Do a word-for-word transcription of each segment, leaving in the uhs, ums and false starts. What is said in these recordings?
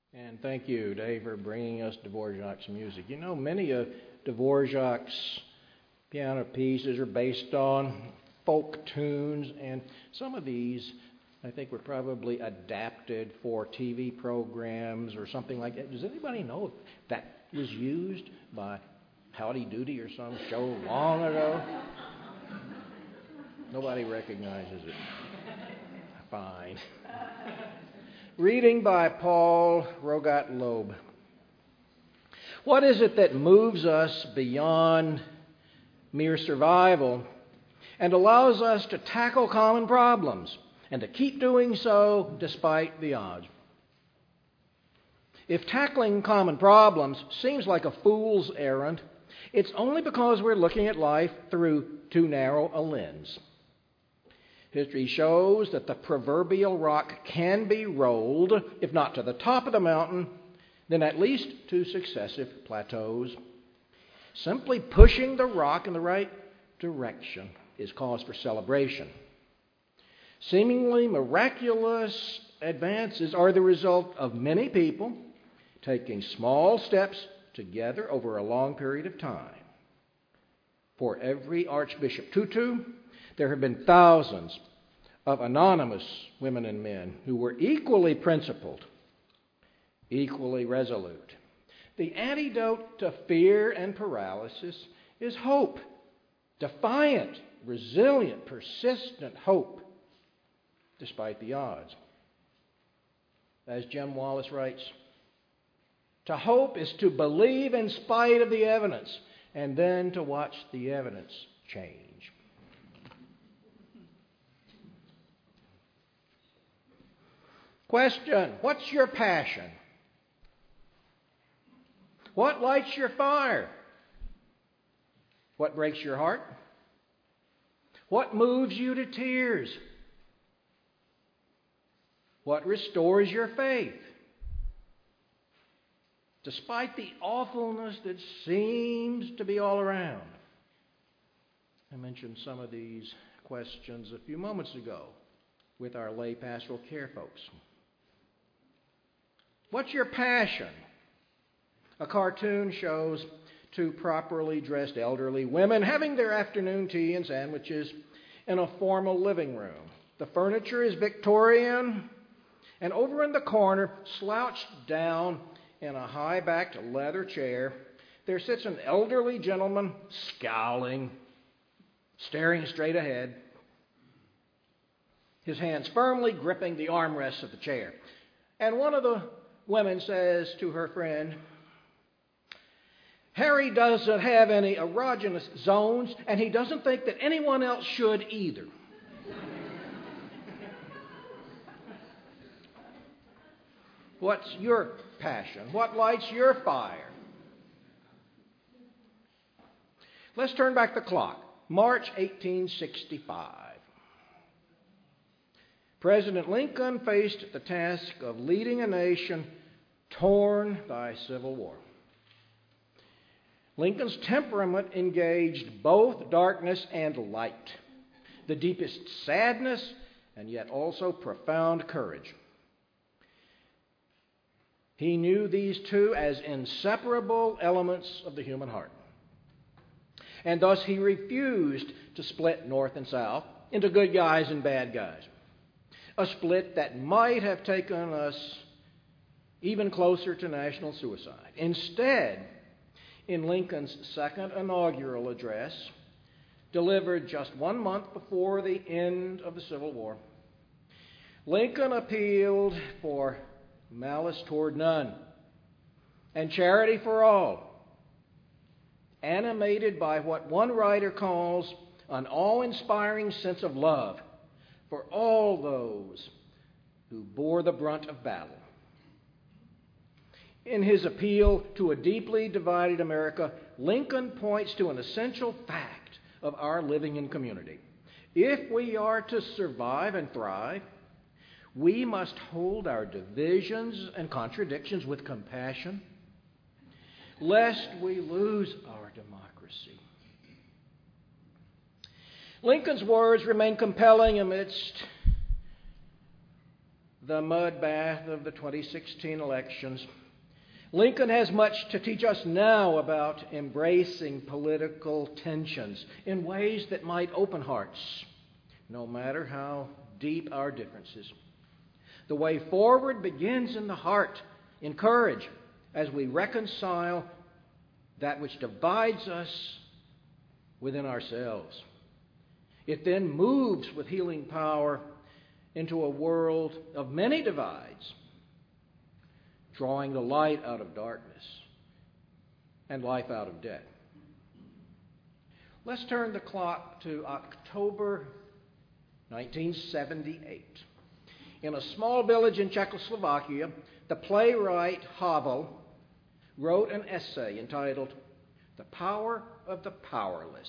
And thank you, Dave, for bringing us Dvorak's music. You know, many of Dvorak's piano pieces are based on folk tunes, and some of these, I think, were probably adapted for T V programs or something like that. Does anybody know if that was used by Howdy Doody or some show long ago? Nobody recognizes it. Fine. Reading by Paul Rogat Loeb. What is it that moves us beyond mere survival and allows us to tackle common problems and to keep doing so despite the odds? If tackling common problems seems like a fool's errand, it's only because we're looking at life through too narrow a lens. History shows that the proverbial rock can be rolled, if not to the top of the mountain, then at least to successive plateaus. Simply pushing the rock in the right direction is cause for celebration. Seemingly miraculous advances are the result of many people taking small steps together over a long period of time. For every Archbishop Tutu, there have been thousands of anonymous women and men who were equally principled, equally resolute. The antidote to fear and paralysis is hope. Defiant, resilient, persistent hope, despite the odds. As Jim Wallace writes, to hope is to believe in spite of the evidence, and then to watch the evidence change. Question, what's your passion? What lights your fire? What breaks your heart? What moves you to tears? What restores your faith? Despite the awfulness that seems to be all around. I mentioned some of these questions a few moments ago with our lay pastoral care folks. What's your passion? A cartoon shows two properly dressed elderly women having their afternoon tea and sandwiches in a formal living room. The furniture is Victorian, and over in the corner, slouched down in a high-backed leather chair, there sits an elderly gentleman scowling, staring straight ahead, his hands firmly gripping the armrests of the chair. And one of the women says to her friend, Harry doesn't have any erogenous zones, and he doesn't think that anyone else should either. What's your passion? What lights your fire? Let's turn back the clock. March eighteen sixty-five. President Lincoln faced the task of leading a nation torn by civil war. Lincoln's temperament engaged both darkness and light, the deepest sadness and yet also profound courage. He knew these two as inseparable elements of the human heart. And thus he refused to split North and South into good guys and bad guys. A split that might have taken us even closer to national suicide. Instead, in Lincoln's second inaugural address, delivered just one month before the end of the Civil War, Lincoln appealed for malice toward none and charity for all, animated by what one writer calls an awe-inspiring sense of love for all those who bore the brunt of battle. In his appeal to a deeply divided America, Lincoln points to an essential fact of our living in community. If we are to survive and thrive, we must hold our divisions and contradictions with compassion, lest we lose our democracy. Lincoln's words remain compelling amidst the mud bath of the twenty sixteen elections, Lincoln has much to teach us now about embracing political tensions in ways that might open hearts, no matter how deep our differences. The way forward begins in the heart, in courage, as we reconcile that which divides us within ourselves. It then moves with healing power into a world of many divides, drawing the light out of darkness and life out of death. Let's turn the clock to October nineteen seventy-eight. In a small village in Czechoslovakia, the playwright Havel wrote an essay entitled "The Power of the Powerless."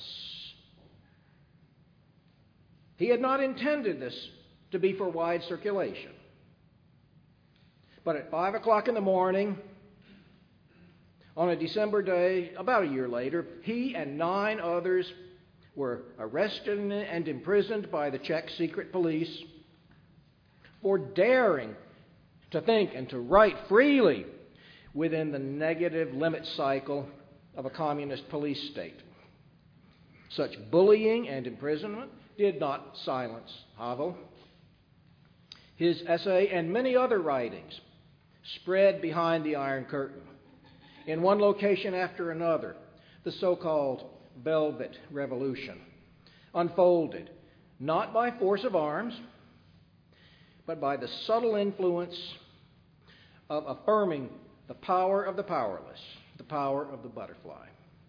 He had not intended this to be for wide circulation. But at five o'clock in the morning, on a December day, about a year later, he and nine others were arrested and imprisoned by the Czech secret police for daring to think and to write freely within the negative limit cycle of a communist police state. Such bullying and imprisonment did not silence Havel. His essay and many other writings spread behind the Iron Curtain. In one location after another, the so-called Velvet Revolution unfolded, not by force of arms, but by the subtle influence of affirming the power of the powerless, the power of the butterfly.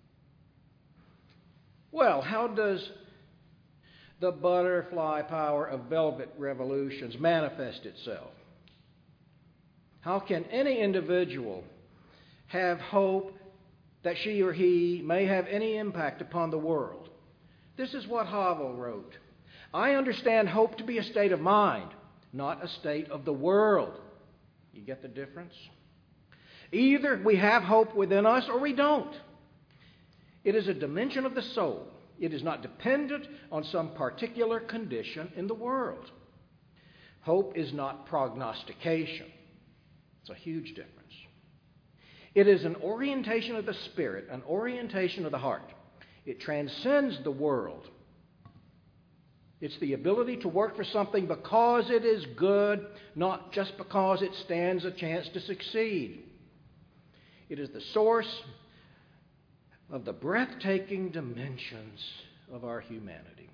Well, how does the butterfly power of velvet revolutions manifest itself? How can any individual have hope that she or he may have any impact upon the world? This is what Havel wrote. I understand hope to be a state of mind, not a state of the world. You get the difference? Either we have hope within us or we don't. It is a dimension of the soul. It is not dependent on some particular condition in the world. Hope is not prognostication. It's a huge difference. It is an orientation of the spirit, an orientation of the heart. It transcends the world. It's the ability to work for something because it is good, not just because it stands a chance to succeed. It is the source of the breathtaking dimensions of our humanity.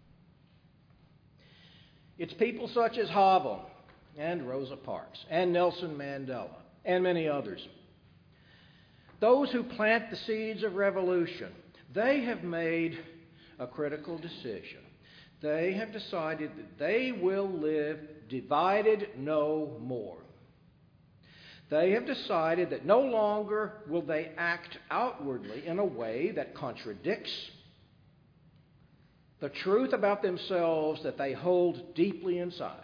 It's people such as Havel and Rosa Parks and Nelson Mandela and many others. Those who plant the seeds of revolution, they have made a critical decision. They have decided that they will live divided no more. They have decided that no longer will they act outwardly in a way that contradicts the truth about themselves that they hold deeply inside.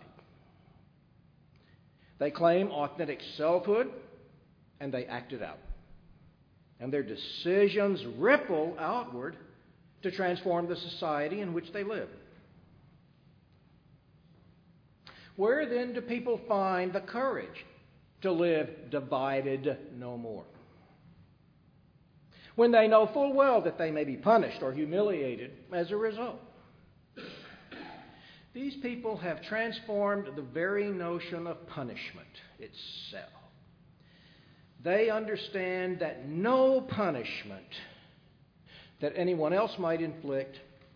They claim authentic selfhood, and they act it out. And their decisions ripple outward to transform the society in which they live. Where then do people find the courage to live divided no more? When they know full well that they may be punished or humiliated as a result. These people have transformed the very notion of punishment itself. They understand that no punishment that anyone else might inflict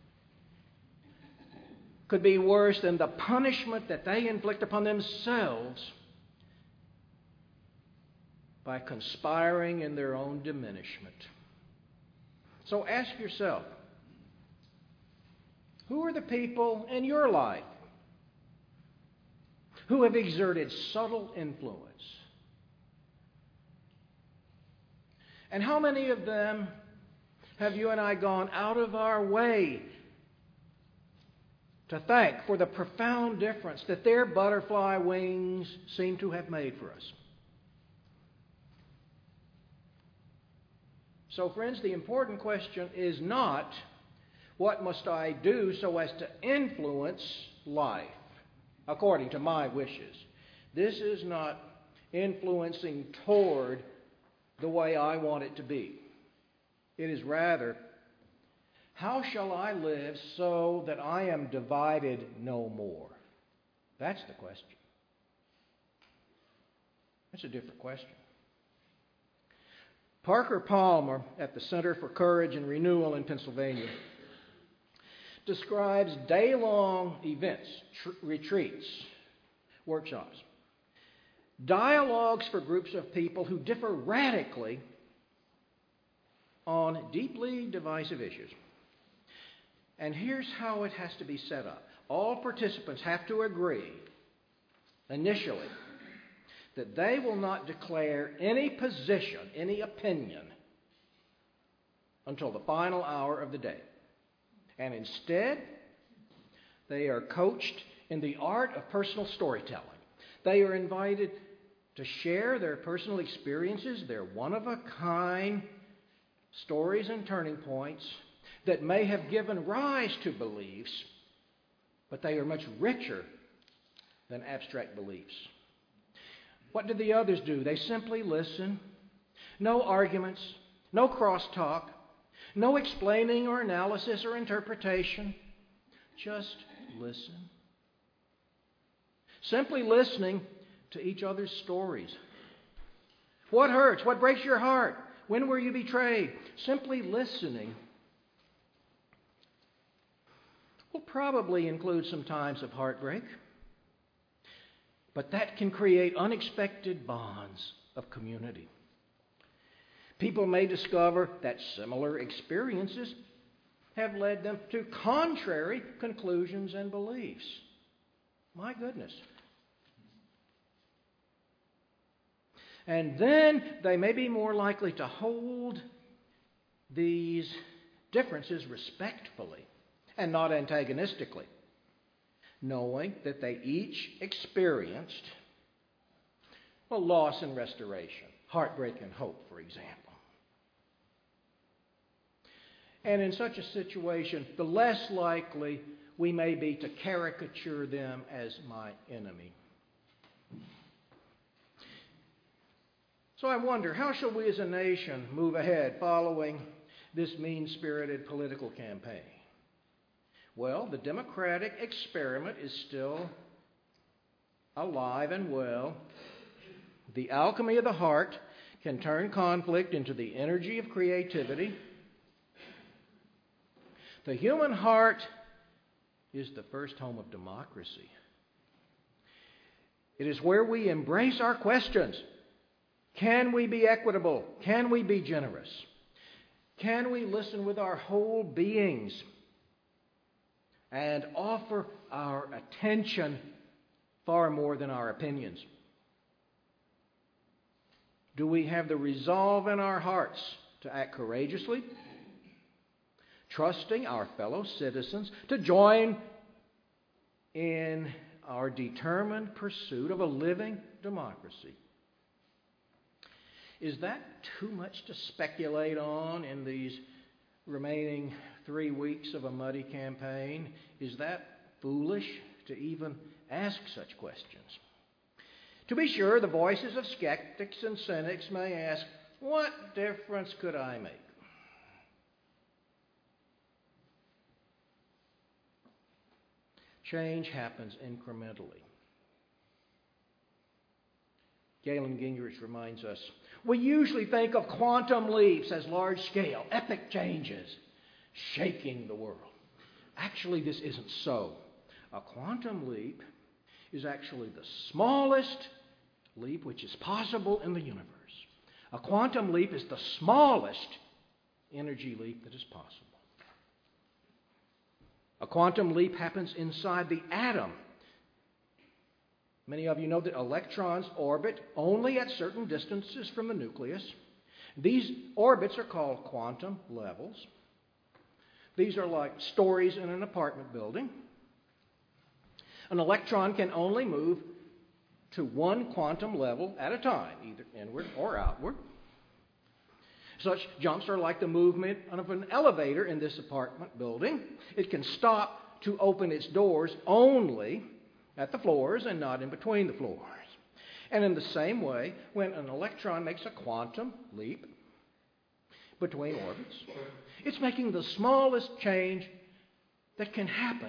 could be worse than the punishment that they inflict upon themselves by conspiring in their own diminishment. So ask yourself, who are the people in your life who have exerted subtle influence? And how many of them have you and I gone out of our way to thank for the profound difference that their butterfly wings seem to have made for us? So, friends, the important question is not, what must I do so as to influence life according to my wishes? This is not influencing toward the way I want it to be. It is rather, how shall I live so that I am divided no more? That's the question. That's a different question. Parker Palmer at the Center for Courage and Renewal in Pennsylvania describes day-long events, tr- retreats, workshops, dialogues for groups of people who differ radically on deeply divisive issues. And here's how it has to be set up. All participants have to agree, initially, that they will not declare any position, any opinion, until the final hour of the day. And instead, they are coached in the art of personal storytelling. They are invited to share their personal experiences, their one-of-a-kind stories and turning points that may have given rise to beliefs, but they are much richer than abstract beliefs. What do the others do? They simply listen. No arguments, no crosstalk, no explaining or analysis or interpretation. Just listen. Simply listening to each other's stories. What hurts? What breaks your heart? When were you betrayed? Simply listening will probably include some times of heartbreak, but that can create unexpected bonds of community. People may discover that similar experiences have led them to contrary conclusions and beliefs. My goodness. And then they may be more likely to hold these differences respectfully and not antagonistically, knowing that they each experienced a loss and restoration, heartbreak and hope, for example. And in such a situation, the less likely we may be to caricature them as my enemy. So I wonder, how shall we as a nation move ahead following this mean-spirited political campaign? Well, the democratic experiment is still alive and well. The alchemy of the heart can turn conflict into the energy of creativity. The human heart is the first home of democracy. It is where we embrace our questions. Can we be equitable? Can we be generous? Can we listen with our whole beings and offer our attention far more than our opinions? Do we have the resolve in our hearts to act courageously, trusting our fellow citizens to join in our determined pursuit of a living democracy? Is that too much to speculate on in these remaining three weeks of a muddy campaign? Is that foolish to even ask such questions? To be sure, the voices of skeptics and cynics may ask, what difference could I make? Change happens incrementally. Galen Gingrich reminds us, we usually think of quantum leaps as large-scale, epic changes, shaking the world. Actually, this isn't so. A quantum leap is actually the smallest leap which is possible in the universe. A quantum leap is the smallest energy leap that is possible. A quantum leap happens inside the atom. Many of you know that electrons orbit only at certain distances from the nucleus. These orbits are called quantum levels. These are like stories in an apartment building. An electron can only move to one quantum level at a time, either inward or outward. Such jumps are like the movement of an elevator in this apartment building. It can stop to open its doors only at the floors and not in between the floors. And in the same way, when an electron makes a quantum leap between orbits, it's making the smallest change that can happen.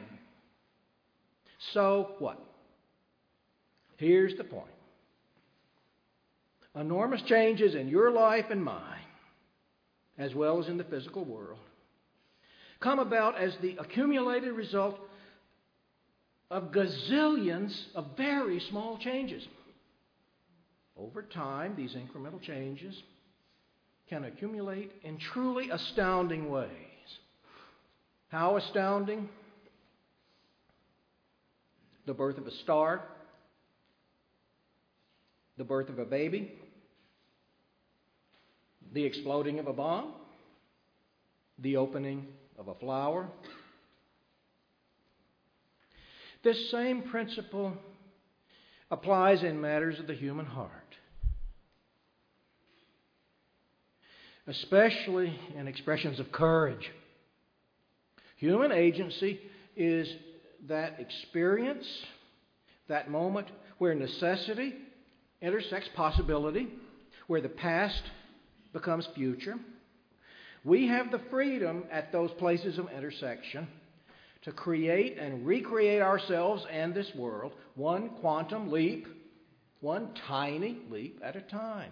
So what? Here's the point. Enormous changes in your life and mine, as well as in the physical world, come about as the accumulated result of gazillions of very small changes. Over time, these incremental changes can accumulate in truly astounding ways. How astounding? The birth of a star, the birth of a baby, the exploding of a bomb, the opening of a flower. This same principle applies in matters of the human heart, especially in expressions of courage. Human agency is that experience, that moment where necessity intersects possibility, where the past becomes future. We have the freedom at those places of intersection to create and recreate ourselves and this world, one quantum leap, one tiny leap at a time.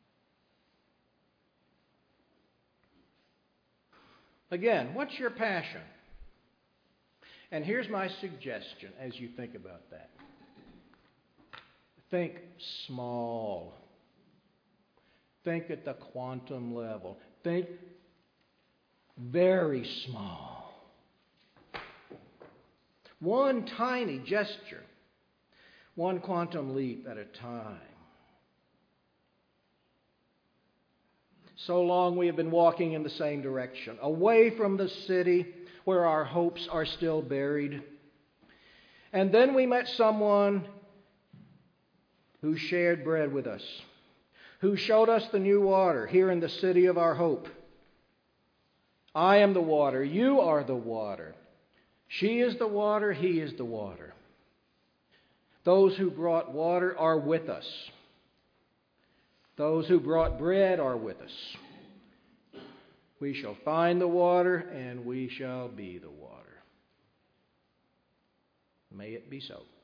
Again, what's your passion? And here's my suggestion as you think about that. Think small. Think at the quantum level. Think very small. One tiny gesture, one quantum leap at a time. So long we have been walking in the same direction, away from the city where our hopes are still buried. And then we met someone who shared bread with us, who showed us the new water here in the city of our hope. I am the water, you are the water. She is the water, he is the water. Those who brought water are with us. Those who brought bread are with us. We shall find the water, and we shall be the water. May it be so.